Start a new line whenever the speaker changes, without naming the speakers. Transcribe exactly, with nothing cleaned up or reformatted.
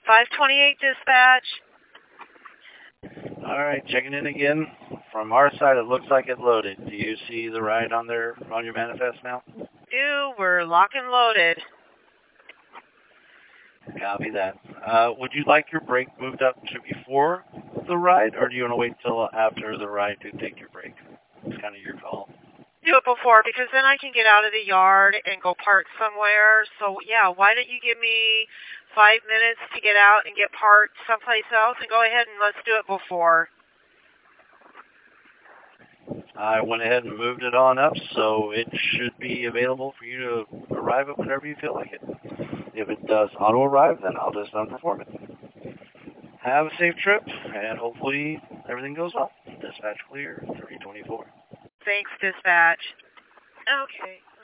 five twenty-eight dispatch.
All right, checking in again. From our side, it looks like it loaded. Do you see the ride on there on your manifest now?
Do, we're lock and loaded.
Copy that. Uh, would you like your break moved up to before the ride, or do you want to wait till after the ride to take your break? It's kind of your call.
Do it before, because then I can get out of the yard and go park somewhere. So, yeah, why don't you give me five minutes to get out and get parked someplace else, and go ahead and let's do it before.
I went ahead and moved it on up, so it should be available for you to arrive at whenever you feel like it. If it does auto-arrive, then I'll just unperform it. Have a safe trip, and hopefully everything goes well. Dispatch clear, three twenty-four.
Thanks, dispatch. Okay.